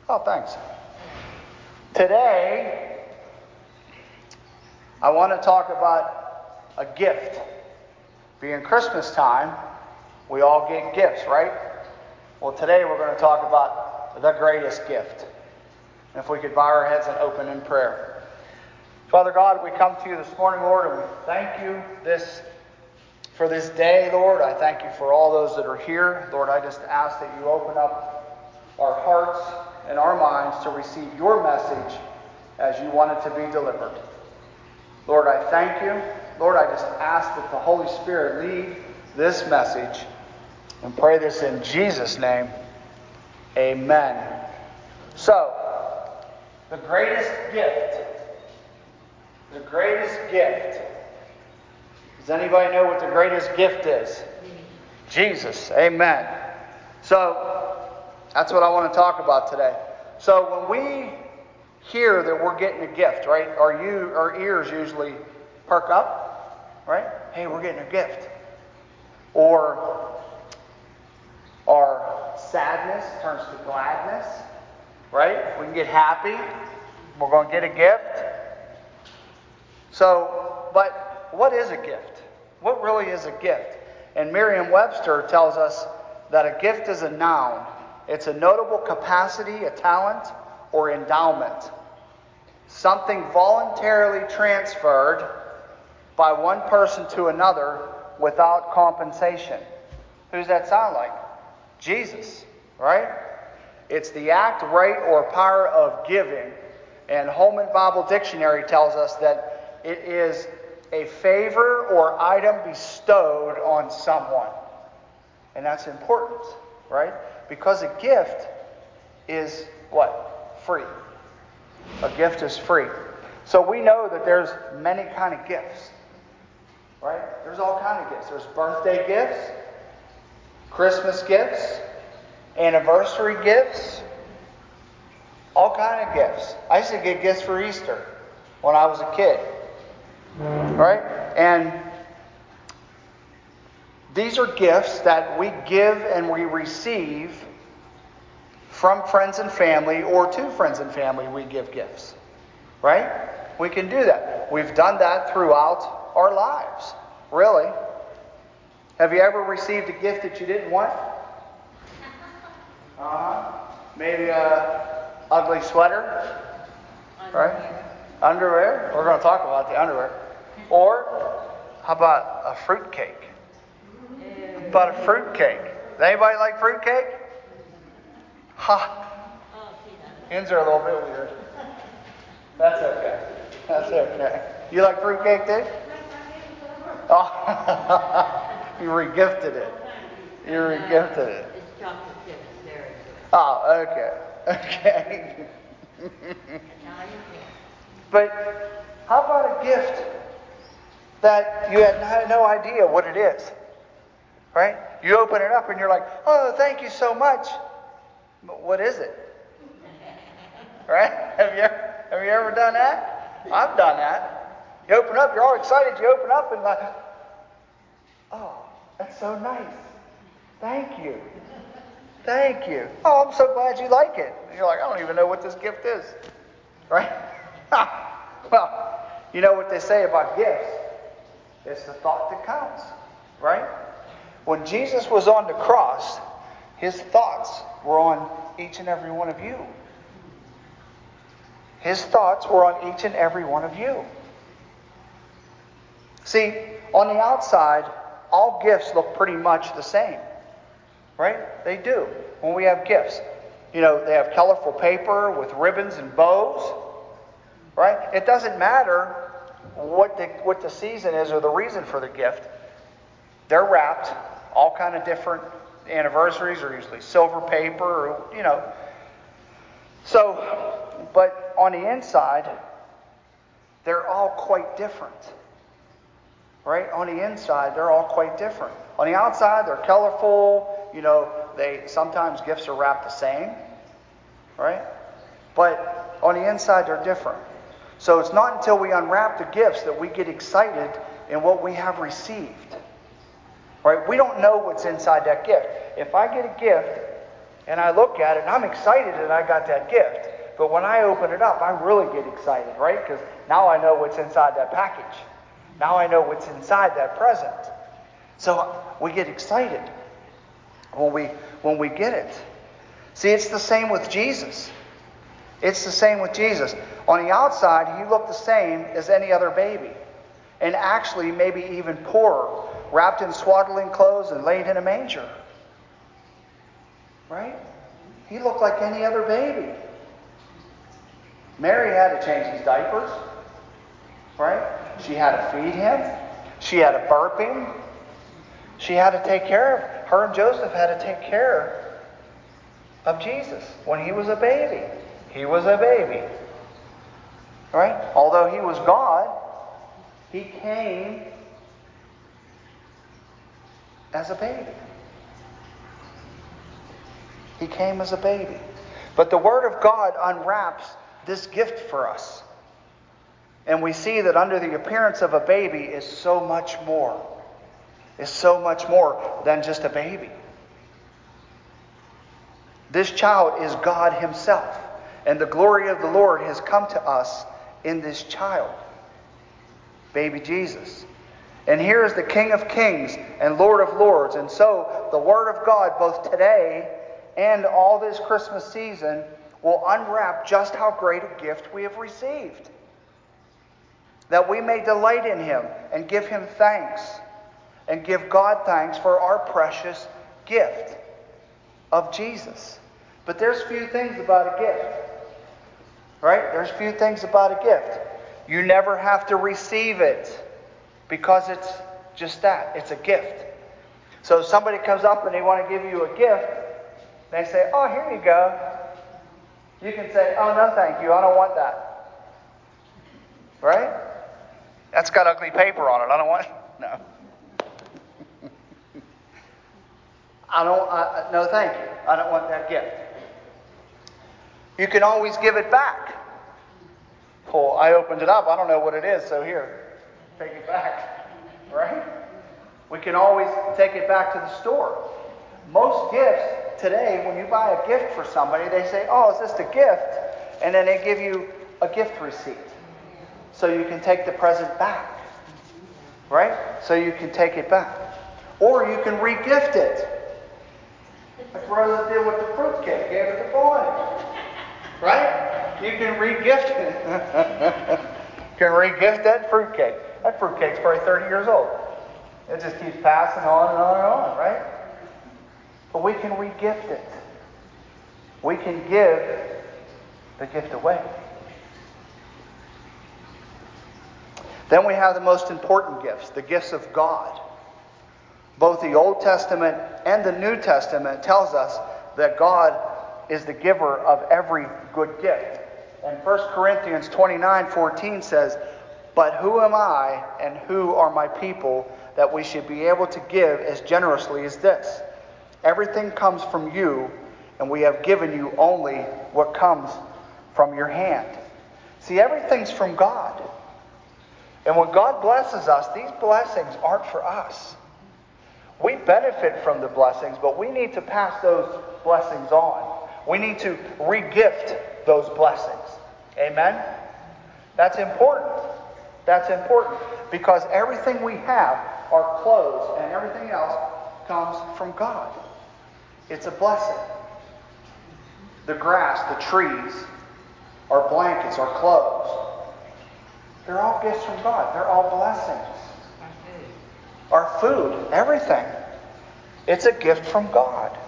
Oh, thanks. Today, I want to talk about a gift. Being Christmas time, we all get gifts, right? Well, today we're going to talk about the greatest gift. And if we could bow our heads and open in prayer. Father God, we come to you this morning, Lord, and we thank you for this day, Lord. I thank you for all those that are here. Lord, I just ask that you open up our hearts and our minds to receive your message as you want it to be delivered. Lord, I thank you. Lord, I just ask that the Holy Spirit lead this message and pray this in Jesus' name. Amen. So, the greatest gift. The greatest gift. Does anybody know what the greatest gift is? Jesus. Amen. So, that's what I want to talk about today. So, when we hear that we're getting a gift, right? Our ears usually perk up, right? Hey, we're getting a gift. Or our sadness turns to gladness, right? We can get happy. We're going to get a gift. So, but what is a gift? What really is a gift? And Merriam-Webster tells us that a gift is a noun. It's a notable capacity, a talent, or endowment. Something voluntarily transferred by one person to another without compensation. Who does that sound like? Jesus, right? It's the act, right, or power of giving. And Holman Bible Dictionary tells us that it is a favor or item bestowed on someone. And that's important, right? Because a gift is what? Free. A gift is free. So we know that there's many kind of gifts, right? There's all kind of gifts. There's birthday gifts, Christmas gifts, anniversary gifts, all kind of gifts. I used to get gifts for Easter when I was a kid, right? And these are gifts that we give and we receive from friends and family, or to friends and family we give gifts, right? We can do that. We've done that throughout our lives, really. Have you ever received a gift that you didn't want? Maybe a ugly sweater, right? Underwear. We're going to talk about the underwear. Or how about a fruit cake? How about a fruit cake? Does anybody like fruit cake? Ha! Hens are a little bit weird. That's okay. That's okay. You like fruit cake too? Oh, you regifted it. You regifted it. It's chocolate chip. It's very good. Oh, okay. Okay. But how about a gift that you had no idea what it is? Right? You open it up and you're like, oh, thank you so much. But what is it? Right? Have you ever done that? I've done that. You open up, you're all excited. You open up and like, oh, that's so nice. Thank you. Thank you. Oh, I'm so glad you like it. And you're like, I don't even know what this gift is. Right? Well, you know what they say about gifts? It's the thought that counts. Right? When Jesus was on the cross, his thoughts were on each and every one of you. His thoughts were on each and every one of you. See, on the outside, all gifts look pretty much the same. Right? They do. When we have gifts. You know, they have colorful paper with ribbons and bows. Right? It doesn't matter what the season is or the reason for the gift. They're wrapped. All kind of different anniversaries are usually silver paper or, you know. So, but on the inside, they're all quite different. Right? On the inside, they're all quite different. On the outside, they're colorful. You know, sometimes gifts are wrapped the same. Right? But on the inside, they're different. So it's not until we unwrap the gifts that we get excited in what we have received. Right? We don't know what's inside that gift. If I get a gift And I look at it and I'm excited that I got that gift. But when I open it up, I really get excited, right? Because now I know what's inside that package. Now I know what's inside that present. So we get excited when we get it. See, it's the same with Jesus. It's the same with Jesus. On the outside, he looked the same as any other baby. And actually, maybe even poorer, wrapped in swaddling clothes and laid in a manger. Right? He looked like any other baby. Mary had to change his diapers. Right? She had to feed him. She had to burp him. She had to take care of him. Her and Joseph had to take care of Jesus when he was a baby. He was a baby. Right? Although he was God, he came as a baby. He came as a baby. But the Word of God unwraps this gift for us. And we see that under the appearance of a baby is so much more. Is so much more than just a baby. This child is God himself. And the glory of the Lord has come to us in this child, baby Jesus. And here is the King of Kings and Lord of Lords. And so the Word of God, both today and all this Christmas season, will unwrap just how great a gift we have received. That we may delight in him and give him thanks. And give God thanks for our precious gift of Jesus. But there's few things about a gift. Right? There's few things about a gift. You never have to receive it. Because it's just that. It's a gift. So if somebody comes up and they want to give you a gift, they say, oh, here you go. You can say, oh, no, thank you. I don't want that. Right? That's got ugly paper on it. I don't want... No. No, thank you. I don't want that gift. You can always give it back. Well, I opened it up. I don't know what it is, so here, take it back. Right? We can always take it back to the store. Most gifts today, when you buy a gift for somebody, they say, oh, is this a gift? And then they give you a gift receipt. So you can take the present back. Right? So you can take it back. Or you can re-gift it. Like Rosa did with the fruitcake, gave it to Bonnie. Right? You can re-gift it. You can re-gift that fruitcake. That fruitcake's probably 30 years old. It just keeps passing on and on and on, right? But we can re-gift it. We can give the gift away. Then we have the most important gifts, the gifts of God. Both the Old Testament and the New Testament tells us that God is the giver of every good gift. And 1 Corinthians 29:14 says, but who am I and who are my people that we should be able to give as generously as this? Everything comes from you, and we have given you only what comes from your hand. See, everything's from God. And when God blesses us, these blessings aren't for us. We benefit from the blessings, but we need to pass those blessings on. We need to re-gift those blessings. Amen? That's important. That's important. Because everything we have, our clothes and everything else, comes from God. It's a blessing. The grass, the trees, our blankets, our clothes, they're all gifts from God. They're all blessings. Our food, everything. It's a gift from God.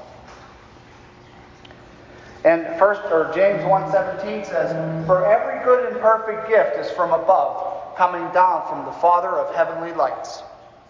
And James 1:17 says, for every good and perfect gift is from above, coming down from the Father of heavenly lights.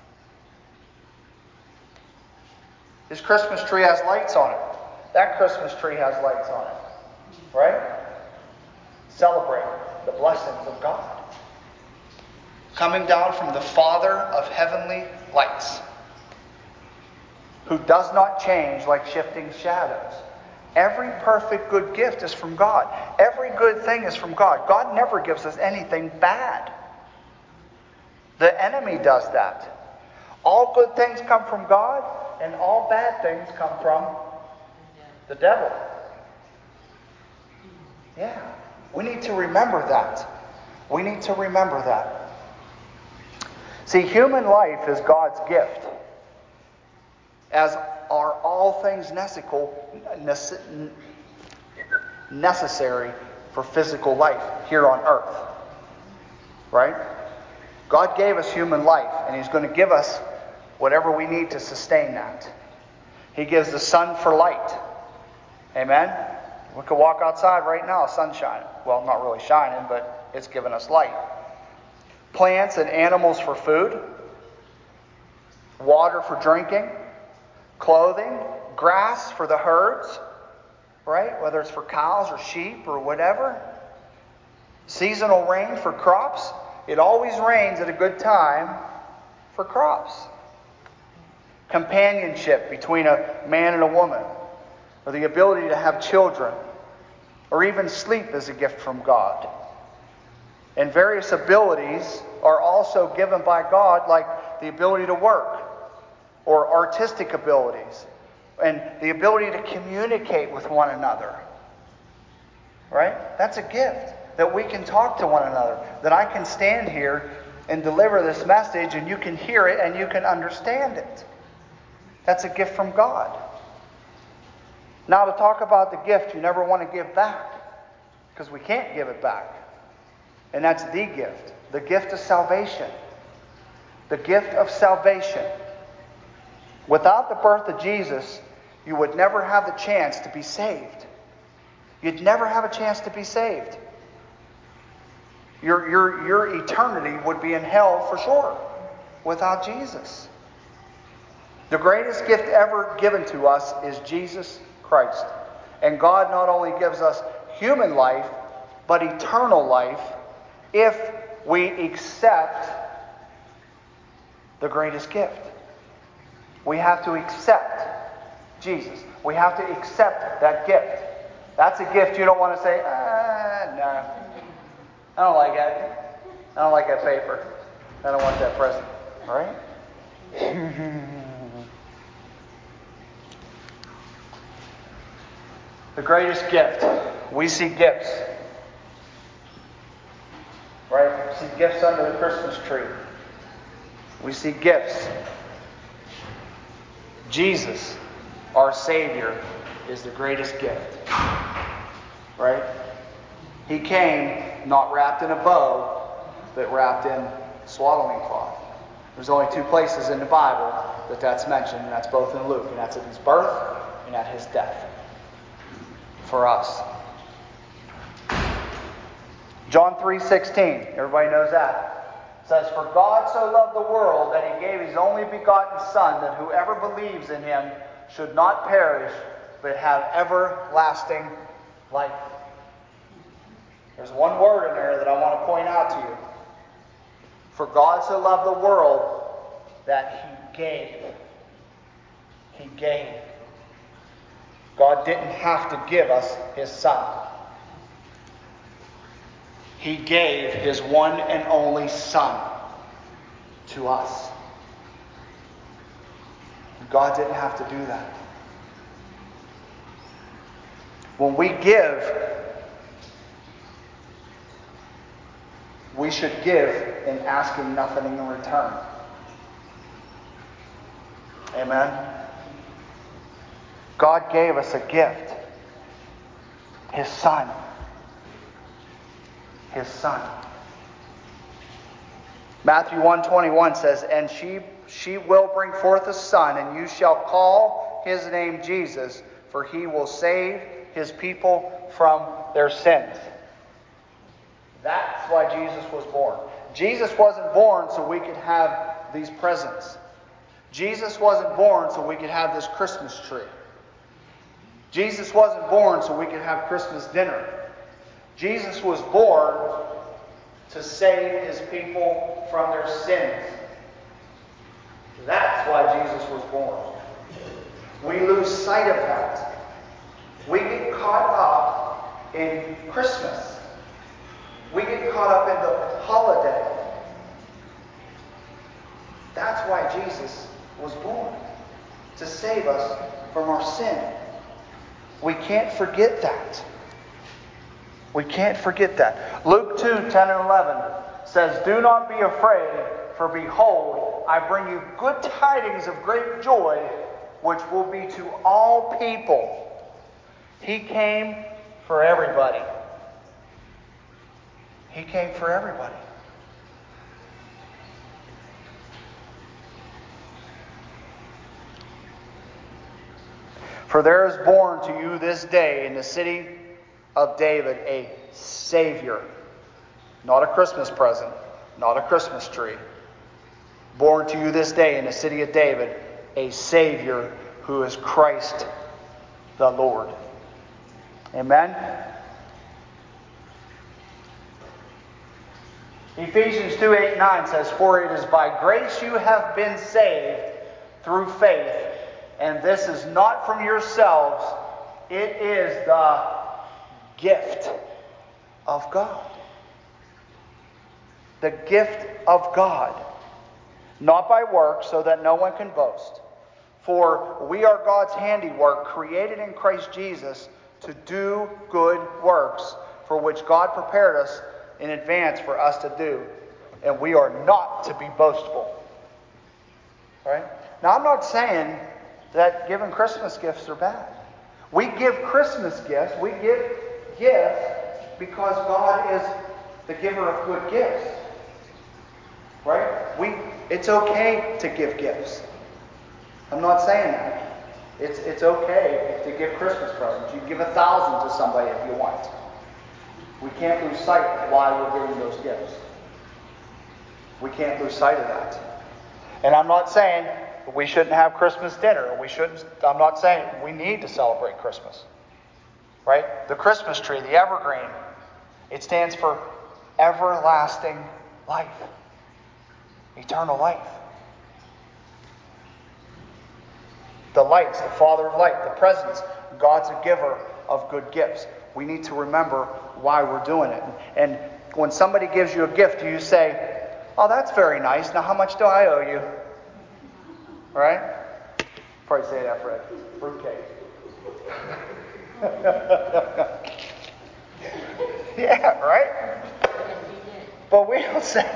His Christmas tree has lights on it. That Christmas tree has lights on it. Right? Celebrate the blessings of God. Coming down from the Father of heavenly lights, who does not change like shifting shadows. Every perfect good gift is from God. Every good thing is from God. God never gives us anything bad. The enemy does that. All good things come from God, and all bad things come from The devil. Yeah. We need to remember that. We need to remember that. See, human life is God's gift, as are all things necessary for physical life here on earth. Right? God gave us human life, and He's going to give us whatever we need to sustain that. He gives the sun for light. Amen? We could walk outside right now, sun shining. Well, not really shining, but it's giving us light. Plants and animals for food. Water for drinking. Clothing. Grass for the herds. Right? Whether it's for cows or sheep or whatever. Seasonal rain for crops. It always rains at a good time for crops. Companionship between a man and a woman, or the ability to have children, or even sleep is a gift from God. And various abilities are also given by God, like the ability to work, or artistic abilities, and the ability to communicate with one another. Right? That's a gift, that we can talk to one another, that I can stand here and deliver this message and you can hear it and you can understand it. That's a gift from God. Now, to talk about the gift you never want to give back, because we can't give it back. And that's the gift of salvation. The gift of salvation. Without the birth of Jesus, you would never have the chance to be saved. You'd never have a chance to be saved. Your eternity would be in hell for sure without Jesus. The greatest gift ever given to us is Jesus Christ. And God not only gives us human life, but eternal life if we accept the greatest gift. We have to accept Jesus. We have to accept that gift. That's a gift you don't want to say, no. I don't like that. I don't like that paper. I don't want that present. All right? The greatest gift. We see gifts. Right? We see gifts under the Christmas tree. We see gifts. Jesus, our Savior, is the greatest gift. Right? He came not wrapped in a bow, but wrapped in swaddling cloth. There's only two places in the Bible that that's mentioned, and that's both in Luke, and that's at His birth and at His death. For us. John 3:16, everybody knows that. It says, "For God so loved the world that He gave His only begotten Son, that whoever believes in Him should not perish, but have everlasting life." There's one word in there that I want to point out to you. For God so loved the world that He gave. He gave. God didn't have to give us His Son. He gave His one and only Son to us. God didn't have to do that. When we give, we should give in asking nothing in return. Amen? God gave us a gift. His Son. His Son. Matthew 1:21 says, "And she will bring forth a son, and you shall call his name Jesus, for he will save his people from their sins." That's why Jesus was born. Jesus wasn't born so we could have these presents. Jesus wasn't born so we could have this Christmas tree. Jesus wasn't born so we could have Christmas dinner. Jesus was born to save His people from their sins. That's why Jesus was born. We lose sight of that. We get caught up in Christmas. We get caught up in the holiday. That's why Jesus was born. To save us from our sin. We can't forget that. We can't forget that. Luke 2, 10 and 11 says, "Do not be afraid, for behold, I bring you good tidings of great joy, which will be to all people." He came for everybody. He came for everybody. "For there is born to you this day in the city of David a Savior." Not a Christmas present, not a Christmas tree. "Born to you this day in the city of David a Savior, who is Christ the Lord." Amen? Ephesians 2, 8 and 9 says, "For it is by grace you have been saved through faith, and this is not from yourselves, it is the gift of God." The gift of God. "Not by works, so that no one can boast. For we are God's handiwork, created in Christ Jesus to do good works, for which God prepared us in advance for us to do. And we are not to be boastful." Right? Now, I'm not saying that giving Christmas gifts are bad. We give Christmas gifts. We give gifts because God is the giver of good gifts. Right? It's okay to give gifts. I'm not saying that. It's okay to give Christmas presents. You can give 1,000 to somebody if you want. We can't lose sight of why we're giving those gifts. We can't lose sight of that. And I'm not saying we shouldn't have Christmas dinner. I'm not saying we need to celebrate Christmas. Right? The Christmas tree, the evergreen, it stands for everlasting life. Eternal life. The lights, the Father of light, the presents. God's a giver of good gifts. We need to remember why we're doing it. And when somebody gives you a gift, you say, "Oh, that's very nice. Now how much do I owe you?" Right? Probably say that, Fred. Fruitcake. Yeah, right? But we don't say...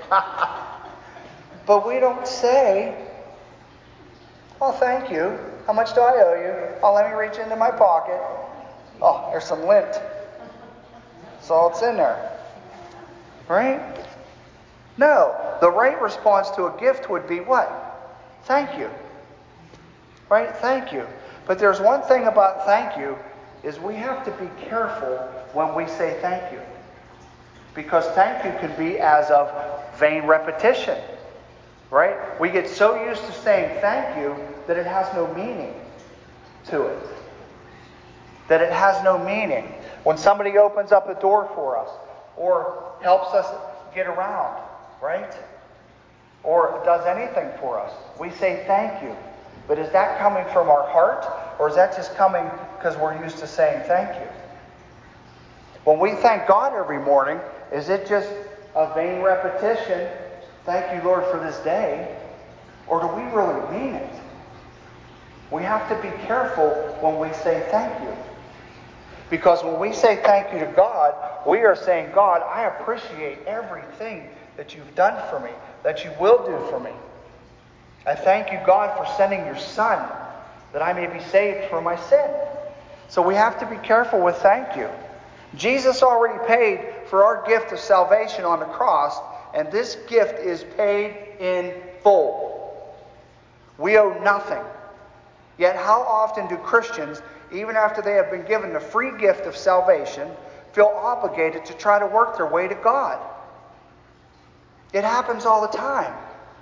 But we don't say, "Oh, thank you. How much do I owe you? Oh, let me reach into my pocket. Oh, there's some lint. That's all that's in there." Right? No. The right response to a gift would be what? Thank you. Right? Thank you. But there's one thing about thank you, is we have to be careful when we say thank you. Because thank you can be as of vain repetition. Right? We get so used to saying thank you that it has no meaning to it. That it has no meaning. When somebody opens up a door for us, or helps us get around, right? Or does anything for us, we say thank you. But is that coming from our heart, or is that just coming because we're used to saying thank you? When we thank God every morning, is it just a vain repetition? Thank you, Lord, for this day. Or do we really mean it? We have to be careful when we say thank you. Because when we say thank you to God, we are saying, "God, I appreciate everything that you've done for me, that you will do for me. I thank you, God, for sending your Son, that I may be saved from my sin." So we have to be careful with thank you. Jesus already paid for our gift of salvation on the cross, and this gift is paid in full. We owe nothing. Yet how often do Christians, even after they have been given the free gift of salvation, feel obligated to try to work their way to God? It happens all the time.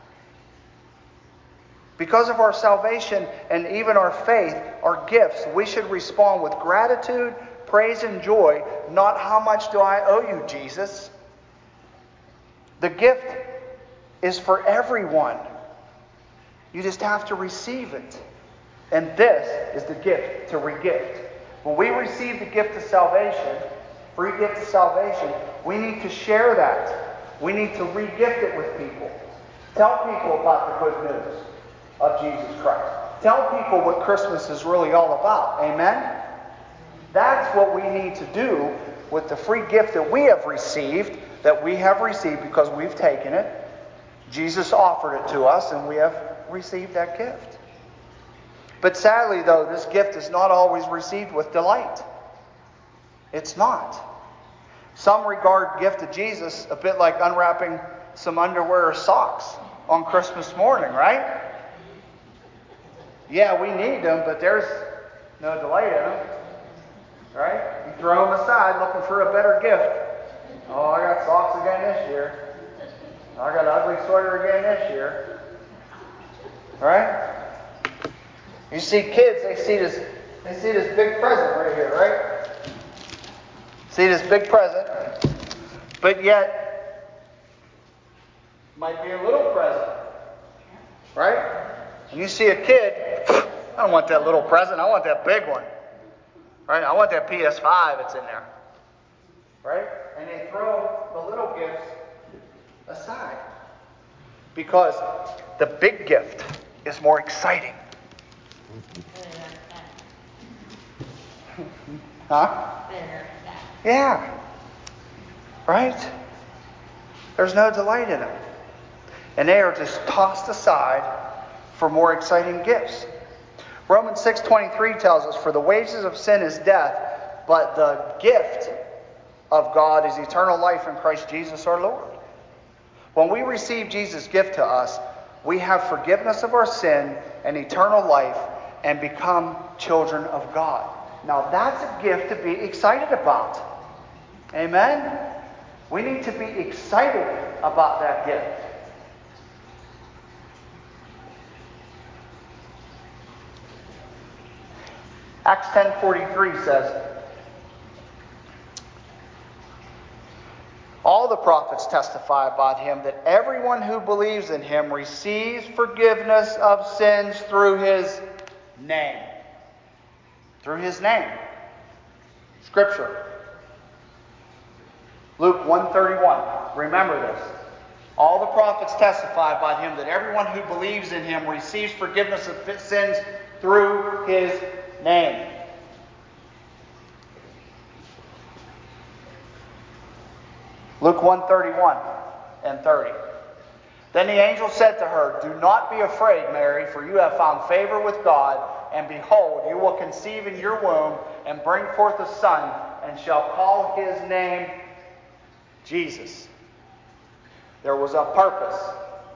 Because of our salvation and even our faith, our gifts, we should respond with gratitude, praise, and joy, not "How much do I owe you, Jesus?" The gift is for everyone. You just have to receive it. And this is the gift to re-gift. When we receive the gift of salvation, free gift of salvation, we need to share that. We need to re-gift it with people. Tell people about the good news of Jesus Christ. Tell people what Christmas is really all about. Amen? That's what we need to do with the free gift that we have received because we've taken it. Jesus offered it to us, and we have received that gift. But sadly, though, this gift is not always received with delight. It's not. Some regard gift of Jesus a bit like unwrapping some underwear or socks on Christmas morning, right? Yeah, we need them, but there's no delight in them. Right? You throw them aside looking for a better gift. Oh, I got socks again this year. I got an ugly sweater again this year. Right? You see kids, they see this big present right here, right? See this big present, but yet might be a little present. Right? And you see a kid, I don't want that little present, I want that big one. Right? I want that PS5 that's in there. Right? And they throw the little gifts aside. Because the big gift is more exciting. Huh? Yeah. Right? There's no delight in it. And they are just tossed aside for more exciting gifts. Romans 6:23 tells us, "For the wages of sin is death, but the gift of God is eternal life in Christ Jesus our Lord." When we receive Jesus' gift to us, we have forgiveness of our sin and eternal life and become children of God. Now that's a gift to be excited about. Amen? We need to be excited about that gift. Acts 10:43 says, "All the prophets testify about him that everyone who believes in him receives forgiveness of sins through his name." Through his name. Scripture. Luke 1:31. Remember this. "All the prophets testify about him that everyone who believes in him receives forgiveness of sins through his name." Luke 1:31 and 30. "Then the angel said to her, 'Do not be afraid, Mary, for you have found favor with God, and behold, you will conceive in your womb and bring forth a son, and shall call his name Jesus.'" There was a purpose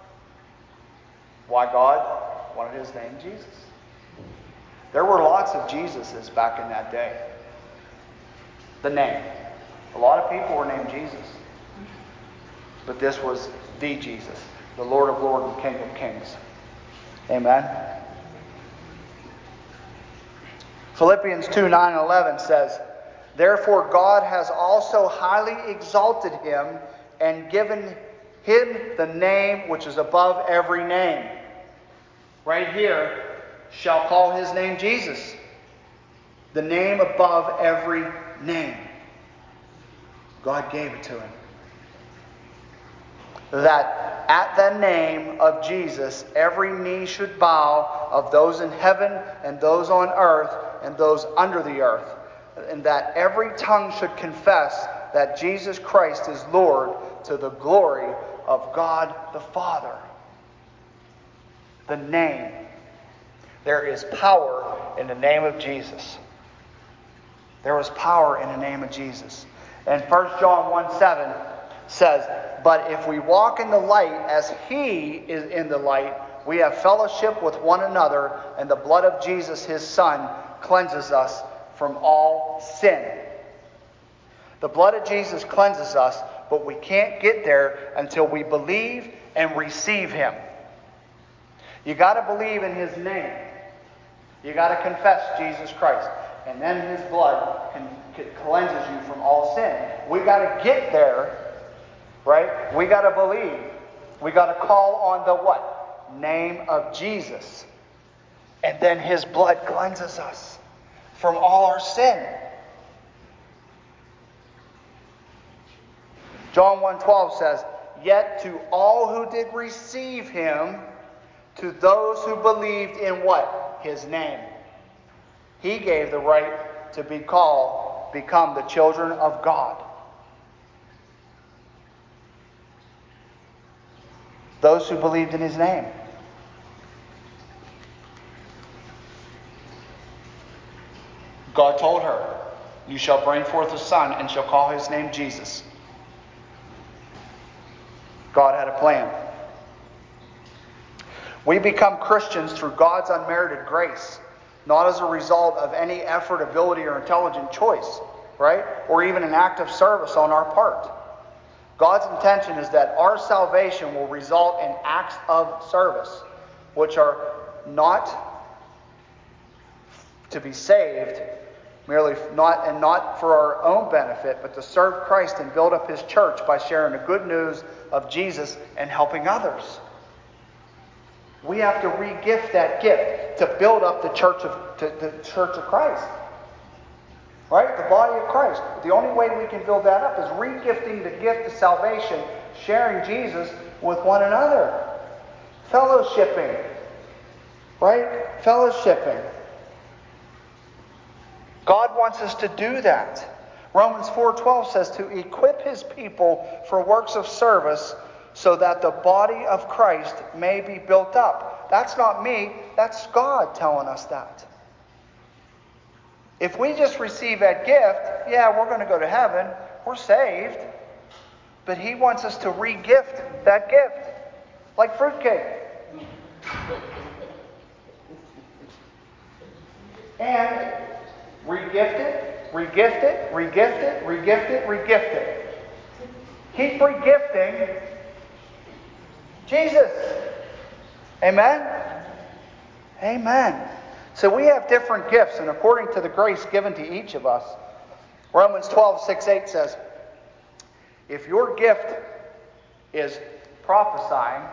why God wanted his name Jesus. There were lots of Jesuses back in that day. The name. A lot of people were named Jesus. But this was the Jesus, the Lord of Lords and King of Kings. Amen? Philippians 2:9 and 11 says, "Therefore God has also highly exalted him and given him the name which is above every name." Right here, "shall call his name Jesus." The name above every name. God gave it to him. That at the name of Jesus, every knee should bow, of those in heaven and those on earth and those under the earth. And that every tongue should confess that Jesus Christ is Lord, to the glory of God the Father. The name. There is power in the name of Jesus. There was power in the name of Jesus. And 1 John 1:7 says, "But if we walk in the light as he is in the light, we have fellowship with one another, and the blood of Jesus, his Son, cleanses us from all sin." The blood of Jesus cleanses us, but we can't get there until we believe and receive him. You got to believe in his name. You got to confess Jesus Christ. And then his blood cleanses you from all sin. We got to get there, right? We got to believe. We got to call on the what? Name of Jesus. And then his blood cleanses us from all our sin. John 1:12 says, "Yet to all who did receive him, to those who believed in" what? His name. He gave the right to become the children of God. Those who believed in his name. God told her, "You shall bring forth a son and shall call his name Jesus." God had a plan. We become Christians through God's unmerited grace, not as a result of any effort, ability, or intelligent choice, right? Or even an act of service on our part. God's intention is that our salvation will result in acts of service, which are not to be saved, not for our own benefit, but to serve Christ and build up his church by sharing the good news of Jesus and helping others. We have to re-gift that gift to build up the church of Christ. Right? The body of Christ. The only way we can build that up is re-gifting the gift of salvation, sharing Jesus with one another. Fellowshipping. Right? Fellowshipping. God wants us to do that. Romans 4:12 says to equip his people for works of service so that the body of Christ may be built up. That's not me. That's God telling us that. If we just receive that gift, yeah, we're going to go to heaven. We're saved. But he wants us to re-gift that gift. Like fruitcake. And re-gift it, re-gift it, re-gift it, re-gift it, re-gift it. Keep re-gifting Jesus. Amen? Amen. So we have different gifts, and according to the grace given to each of us, Romans 12:6-8 says, if your gift is prophesying,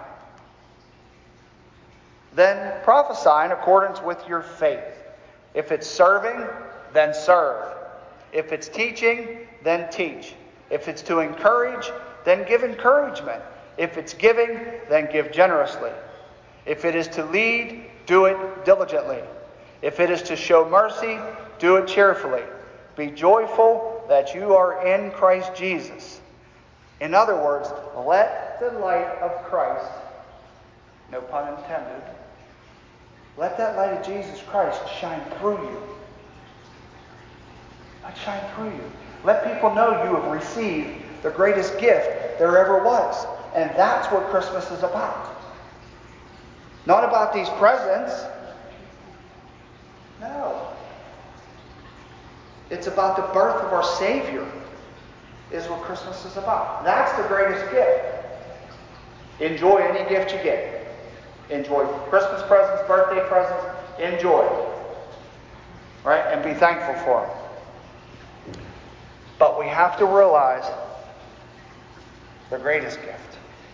then prophesy in accordance with your faith. If it's serving, then serve. If it's teaching, then teach. If it's to encourage, then give encouragement. If it's giving, then give generously. If it is to lead, do it diligently. If it is to show mercy, do it cheerfully. Be joyful that you are in Christ Jesus. In other words, let the light of Christ, no pun intended, let that light of Jesus Christ shine through you. Let it shine through you. Let people know you have received the greatest gift there ever was. And that's what Christmas is about. Not about these presents. No. It's about the birth of our Savior, is what Christmas is about. That's the greatest gift. Enjoy any gift you get. Enjoy Christmas presents, birthday presents. Enjoy. Right? And be thankful for them. But we have to realize the greatest gift.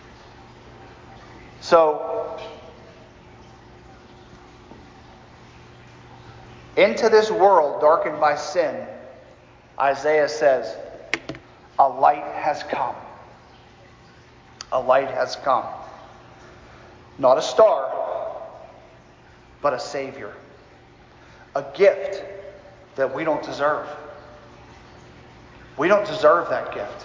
So, into this world darkened by sin, Isaiah says, a light has come. A light has come. Not a star, but a Savior. A gift that we don't deserve. We don't deserve that gift.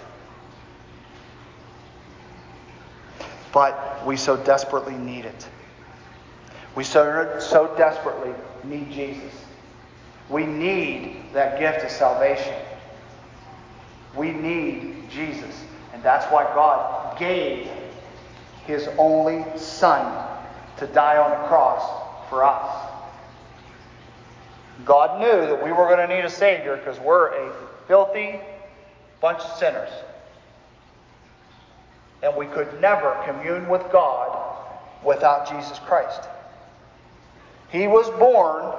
But we so desperately need it. We so desperately need Jesus. We need that gift of salvation. We need Jesus. And that's why God gave his only Son to die on the cross for us. God knew that we were going to need a Savior because we're a filthy bunch of sinners. And we could never commune with God without Jesus Christ. He was born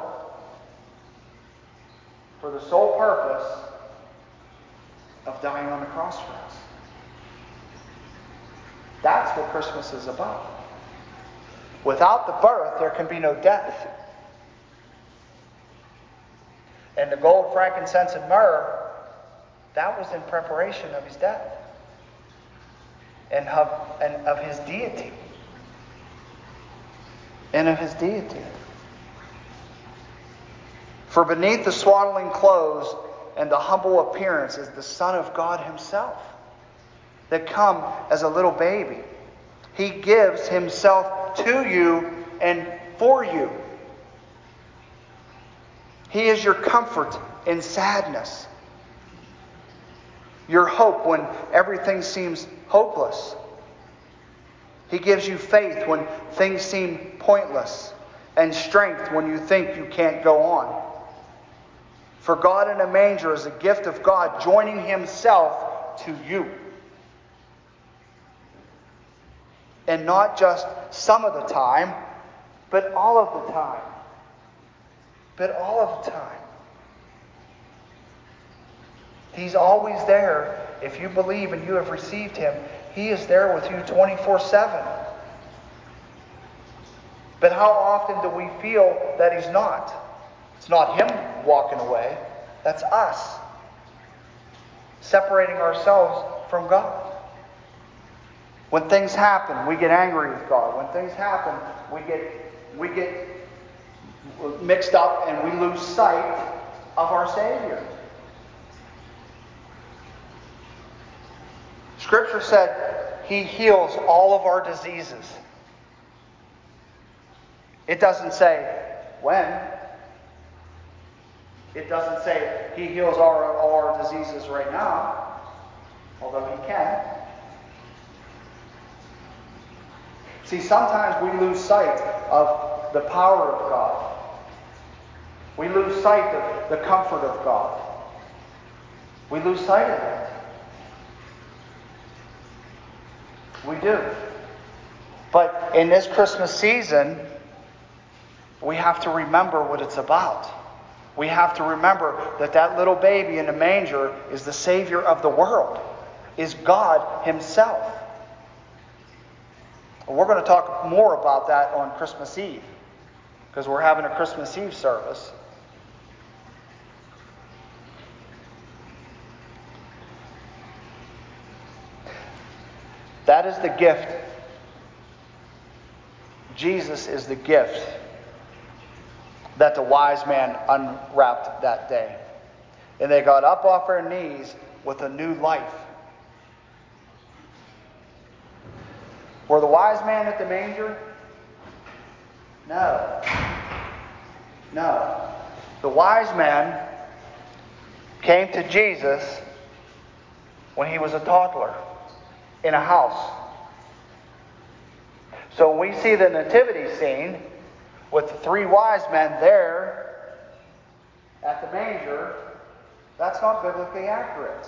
for the sole purpose of dying on the cross for us. That's what Christmas is about. Without the birth, there can be no death. And the gold, frankincense, and myrrh, that was in preparation of his death. And of his deity. And of his deity. For beneath the swaddling clothes and the humble appearance is the Son of God himself, that come as a little baby. He gives himself to you and for you. He is your comfort in sadness, your hope when everything seems hopeless. He gives you faith when things seem pointless, and strength when you think you can't go on. For God in a manger is a gift of God joining himself to you. And not just some of the time, but all of the time. But all of the time. He's always there. If you believe and you have received him, he is there with you 24/7. But how often do we feel that he's not? It's not him walking away. That's us separating ourselves from God. When things happen, we get angry with God. When things happen, we get mixed up and we lose sight of our Savior. Scripture said he heals all of our diseases. It doesn't say when. It doesn't say he heals all our diseases right now, although he can. See, sometimes we lose sight of the power of God. We lose sight of the comfort of God. We lose sight of that. We do. But in this Christmas season, we have to remember what it's about. We have to remember that that little baby in the manger is the Savior of the world, is God himself. We're going to talk more about that on Christmas Eve, because we're having a Christmas Eve service. That is the gift. Jesus is the gift that the wise man unwrapped that day. And they got up off their knees with a new life. Were the wise men at the manger? No. No. The wise man came to Jesus when he was a toddler in a house. So when we see the nativity scene with the three wise men there at the manger, that's not biblically accurate.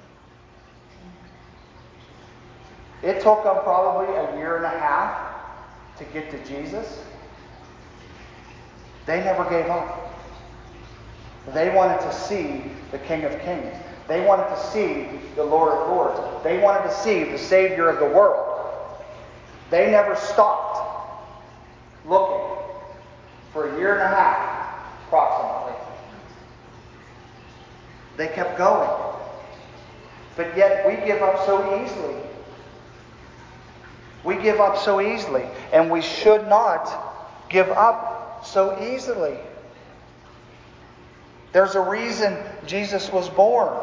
It took them probably a year and a half to get to Jesus. They never gave up. They wanted to see the King of Kings. They wanted to see the Lord of Lords. They wanted to see the Savior of the world. They never stopped looking for a year and a half, approximately. They kept going. But yet we give up so easily. We give up so easily. And we should not give up so easily. There's a reason Jesus was born.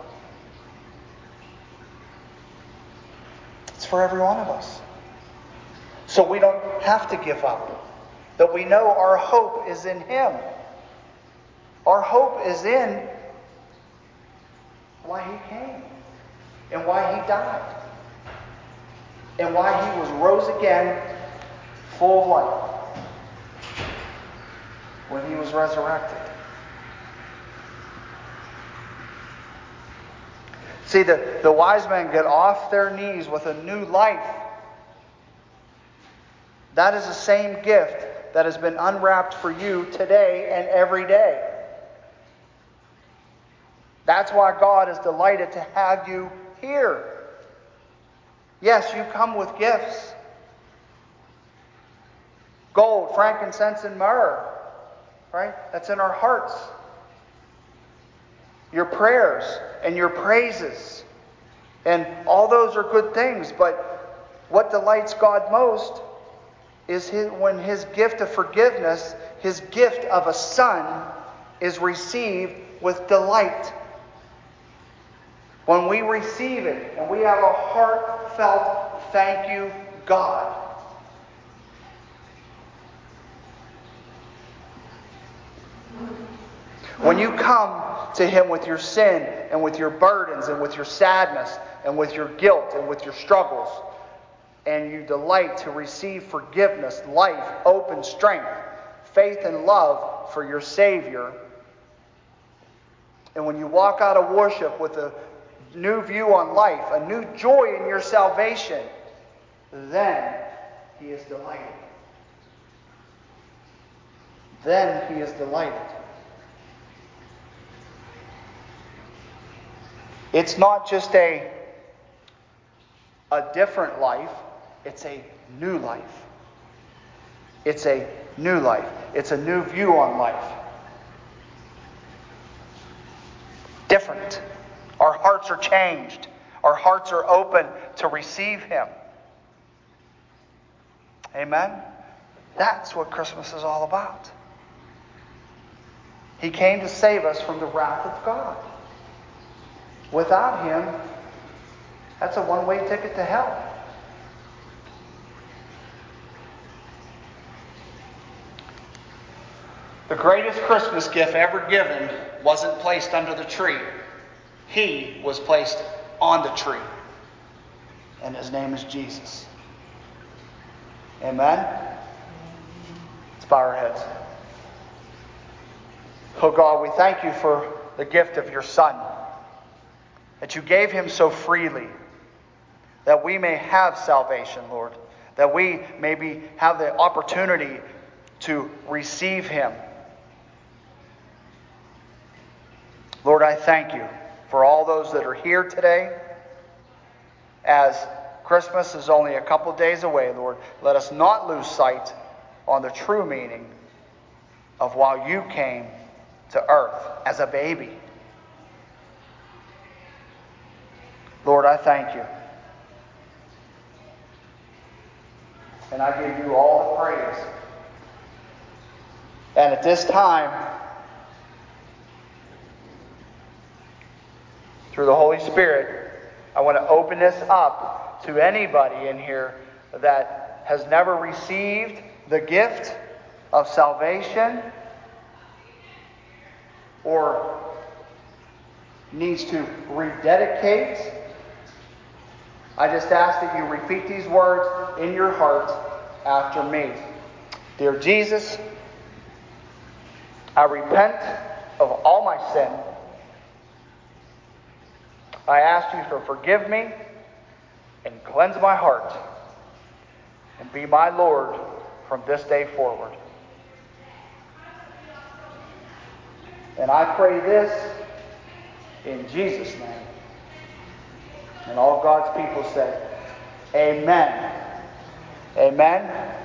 It's for every one of us. So we don't have to give up. That we know our hope is in him. Our hope is in why he came. And why he died. And why he was rose again full of life. When he was resurrected. See, the wise men get off their knees with a new life. That is the same gift that has been unwrapped for you today and every day. That's why God is delighted to have you here. Yes, you come with gifts. Gold, frankincense, and myrrh. Right? That's in our hearts. Your prayers and your praises. And all those are good things. But what delights God most is when his gift of forgiveness, his gift of a son, is received with delight. When we receive it and we have a heartfelt thank you, God. When you come to Him with your sin and with your burdens and with your sadness and with your guilt and with your struggles, and you delight to receive forgiveness, life, hope, and strength, faith and love for your Savior, and when you walk out of worship with a new view on life, a new joy in your salvation, then He is delighted. Then He is delighted. It's not just a different life, it's a new life. It's a new life. It's a new view on life. Different. Our hearts are changed. Our hearts are open to receive Him. Amen? That's what Christmas is all about. He came to save us from the wrath of God. Without Him, that's a one-way ticket to hell. The greatest Christmas gift ever given wasn't placed under the tree. He was placed on the tree. And His name is Jesus. Amen? Let's bow our heads. Oh God, we thank You for the gift of Your Son. That You gave Him so freely. That we may have salvation, Lord. That we maybe have the opportunity to receive Him. Lord, I thank You for all those that are here today. As Christmas is only a couple days away, Lord, let us not lose sight on the true meaning of why You came to earth as a baby. Lord, I thank You. And I give You all the praise. And at this time, through the Holy Spirit, I want to open this up to anybody in here that has never received the gift of salvation or needs to rededicate. I just ask that you repeat these words in your heart after me. Dear Jesus, I repent of all my sin. I ask You to forgive me and cleanse my heart and be my Lord from this day forward. And I pray this in Jesus' name. And all God's people said, Amen. Amen.